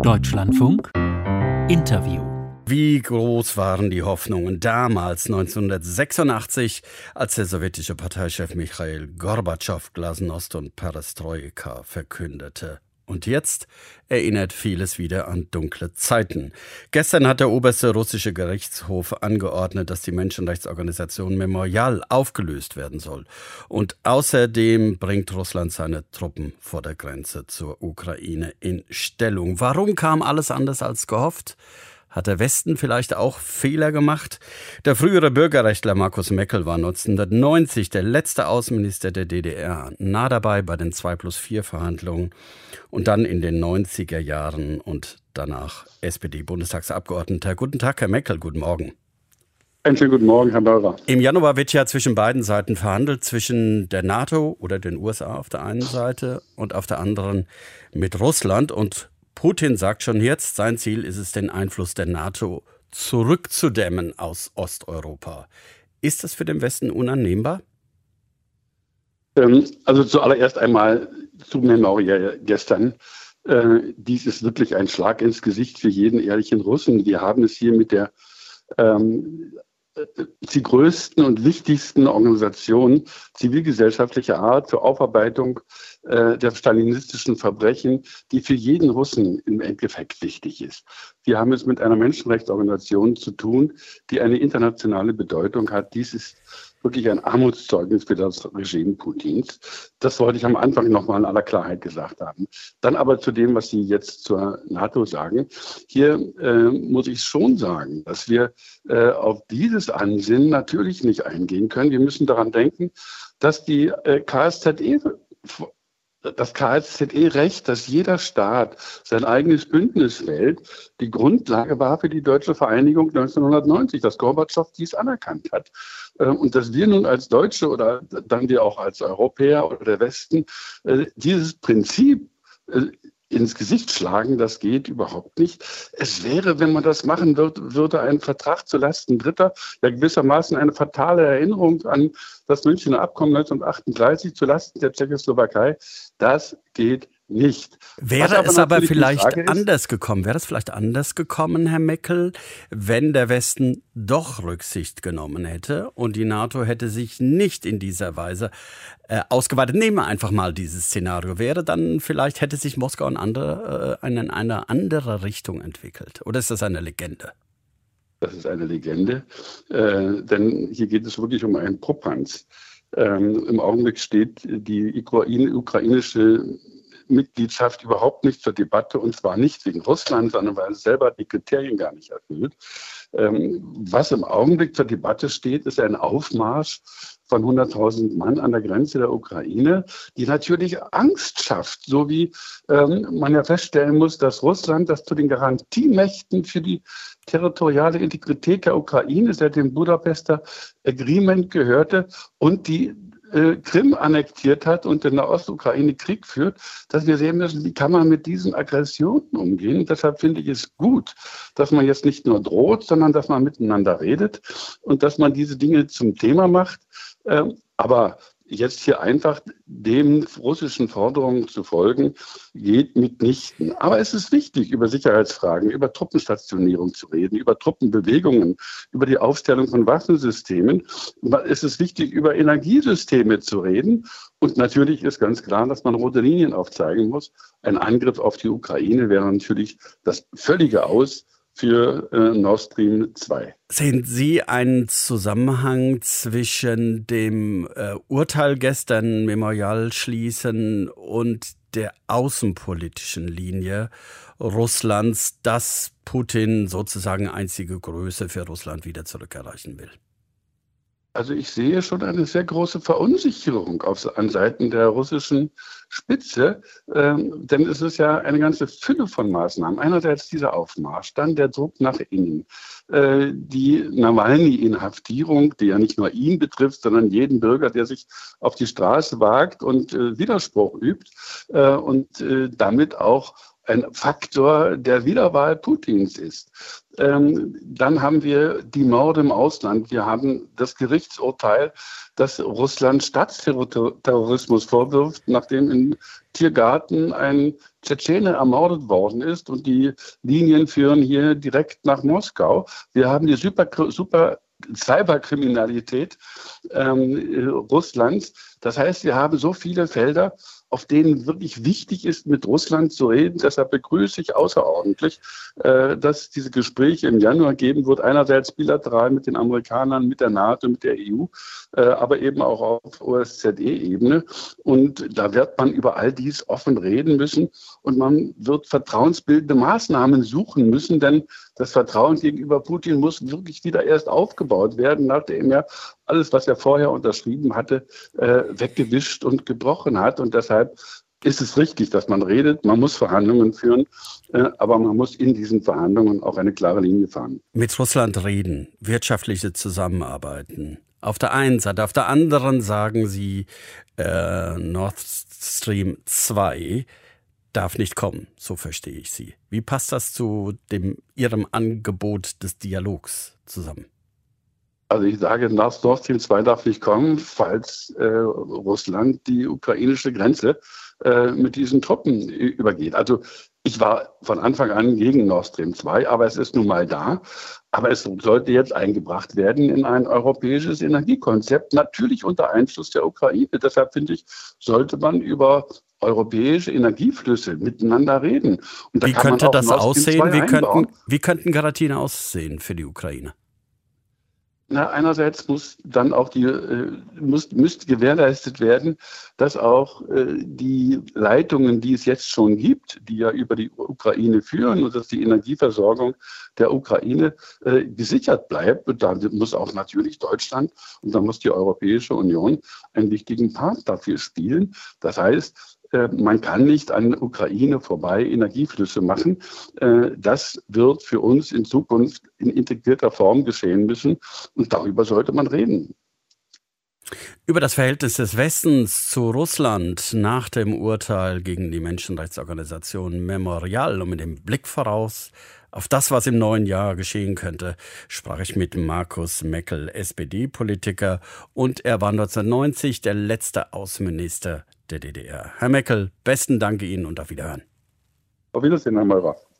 Deutschlandfunk Interview. Wie groß waren die Hoffnungen damals, 1986, als der sowjetische Parteichef Michail Gorbatschow Glasnost und Perestroika verkündete. Und jetzt erinnert vieles wieder an dunkle Zeiten. Gestern hat der oberste russische Gerichtshof angeordnet, dass die Menschenrechtsorganisation Memorial aufgelöst werden soll. Und außerdem bringt Russland seine Truppen vor der Grenze zur Ukraine in Stellung. Warum kam alles anders als gehofft? Hat der Westen vielleicht auch Fehler gemacht? Der frühere Bürgerrechtler Markus Meckel war 1990 der letzte Außenminister der DDR, nah dabei bei den 2+4 Verhandlungen und dann in den 90er Jahren und danach SPD-Bundestagsabgeordneter. Guten Tag, Herr Meckel, guten Morgen. Einen schönen guten Morgen, Herr Böhrer. Im Januar wird ja zwischen beiden Seiten verhandelt, zwischen der NATO oder den USA auf der einen Seite und auf der anderen mit Russland. Und Putin sagt schon jetzt, sein Ziel ist es, den Einfluss der NATO zurückzudämmen aus Osteuropa. Ist das für den Westen unannehmbar? Also zuallererst einmal zu Memorial gestern. Dies ist wirklich ein Schlag ins Gesicht für jeden ehrlichen Russen. Wir haben es hier mit der die größten und wichtigsten Organisationen zivilgesellschaftlicher Art zur Aufarbeitung der stalinistischen Verbrechen, die für jeden Russen im Endeffekt wichtig ist. Wir haben es mit einer Menschenrechtsorganisation zu tun, die eine internationale Bedeutung hat. Dies ist wirklich ein Armutszeugnis für das Regime Putins. Das wollte ich am Anfang nochmal in aller Klarheit gesagt haben. Dann aber zu dem, was Sie jetzt zur NATO sagen. Hier muss ich schon sagen, dass wir auf dieses Ansinnen natürlich nicht eingehen können. Wir müssen daran denken, dass das KSZE-Recht, dass jeder Staat sein eigenes Bündnis wählt, die Grundlage war für die deutsche Vereinigung 1990, dass Gorbatschow dies anerkannt hat. Und dass wir nun als Deutsche oder dann wir auch als Europäer oder der Westen dieses Prinzip ins Gesicht schlagen, das geht überhaupt nicht. Es wäre, wenn man das machen würde, ein Vertrag zulasten Dritter, ja gewissermaßen eine fatale Erinnerung an das Münchner Abkommen 1938 zulasten der Tschechoslowakei. Das geht nicht. Wäre es aber vielleicht anders gekommen? Wäre es vielleicht anders gekommen, Herr Meckel, wenn der Westen doch Rücksicht genommen hätte und die NATO hätte sich nicht in dieser Weise ausgeweitet? Nehmen wir einfach mal dieses Szenario. Hätte sich Moskau in eine andere Richtung entwickelt? Oder ist das eine Legende? Das ist eine Legende, denn hier geht es wirklich um einen Popanz. Im Augenblick steht die ukrainische Mitgliedschaft überhaupt nicht zur Debatte, und zwar nicht wegen Russland, sondern weil es selber die Kriterien gar nicht erfüllt. Was im Augenblick zur Debatte steht, ist ein Aufmarsch von 100.000 Mann an der Grenze der Ukraine, die natürlich Angst schafft, so wie man ja feststellen muss, dass Russland, das zu den Garantiemächten für die territoriale Integrität der Ukraine seit dem Budapester Agreement gehörte und die Krim annektiert hat und in der Ostukraine Krieg führt, dass wir sehen müssen, wie kann man mit diesen Aggressionen umgehen. Und deshalb finde ich es gut, dass man jetzt nicht nur droht, sondern dass man miteinander redet und dass man diese Dinge zum Thema macht. Aber jetzt hier einfach den russischen Forderungen zu folgen, geht mitnichten. Aber es ist wichtig, über Sicherheitsfragen, über Truppenstationierung zu reden, über Truppenbewegungen, über die Aufstellung von Waffensystemen. Es ist wichtig, über Energiesysteme zu reden. Und natürlich ist ganz klar, dass man rote Linien aufzeigen muss. Ein Angriff auf die Ukraine wäre natürlich das völlige Aus für Nord Stream 2. Sehen Sie einen Zusammenhang zwischen dem Urteil gestern, Memorial schließen, und der außenpolitischen Linie Russlands, dass Putin sozusagen einzige Größe für Russland wieder zurückerreichen will? Also ich sehe schon eine sehr große Verunsicherung an Seiten der russischen Spitze, denn es ist ja eine ganze Fülle von Maßnahmen. Einerseits dieser Aufmarsch, dann der Druck nach innen, die Nawalny-Inhaftierung, die ja nicht nur ihn betrifft, sondern jeden Bürger, der sich auf die Straße wagt und Widerspruch übt und damit auch ein Faktor der Wiederwahl Putins ist. Dann haben wir die Morde im Ausland. Wir haben das Gerichtsurteil, das Russland Staatsterrorismus vorwirft, nachdem im Tiergarten ein Tschetschene ermordet worden ist. Und die Linien führen hier direkt nach Moskau. Wir haben die super Cyberkriminalität Russlands. Das heißt, wir haben so viele Felder, auf denen wirklich wichtig ist, mit Russland zu reden. Deshalb begrüße ich außerordentlich, dass diese Gespräche im Januar geben wird. Einerseits bilateral mit den Amerikanern, mit der NATO, mit der EU, aber eben auch auf OSZE-Ebene. Und da wird man über all dies offen reden müssen. Und man wird vertrauensbildende Maßnahmen suchen müssen, denn das Vertrauen gegenüber Putin muss wirklich wieder erst aufgebaut werden, nachdem er alles, was er vorher unterschrieben hatte, weggewischt und gebrochen hat. Und deshalb ist es richtig, dass man redet. Man muss Verhandlungen führen, aber man muss in diesen Verhandlungen auch eine klare Linie fahren. Mit Russland reden, wirtschaftliche Zusammenarbeiten. Auf der einen Seite, auf der anderen sagen Sie, Nord Stream 2 darf nicht kommen, so verstehe ich Sie. Wie passt das zu Ihrem Angebot des Dialogs zusammen? Also ich sage, Nord Stream 2 darf nicht kommen, falls Russland die ukrainische Grenze mit diesen Truppen übergeht. Also ich war von Anfang an gegen Nord Stream 2, aber es ist nun mal da. Aber es sollte jetzt eingebracht werden in ein europäisches Energiekonzept, natürlich unter Einfluss der Ukraine. Deshalb finde ich, sollte man über europäische Energieflüsse miteinander reden. Und da wie kann könnte man auch das Nord Stream aussehen? 2 Wie könnten Garantien aussehen für die Ukraine? Na, einerseits muss dann auch müsste gewährleistet werden, dass auch die Leitungen, die es jetzt schon gibt, die ja über die Ukraine führen und dass die Energieversorgung der Ukraine gesichert bleibt. Und da muss auch natürlich Deutschland und da muss die Europäische Union einen wichtigen Part dafür spielen. Das heißt, man kann nicht an der Ukraine vorbei Energieflüsse machen. Das wird für uns in Zukunft in integrierter Form geschehen müssen. Und darüber sollte man reden. Über das Verhältnis des Westens zu Russland nach dem Urteil gegen die Menschenrechtsorganisation Memorial und mit dem Blick voraus auf das, was im neuen Jahr geschehen könnte, sprach ich mit Markus Meckel, SPD-Politiker, und er war 1990 der letzte Außenminister der DDR. Herr Meckel, besten Dank Ihnen und auf Wiederhören. Auf Wiedersehen, Herr Meurer.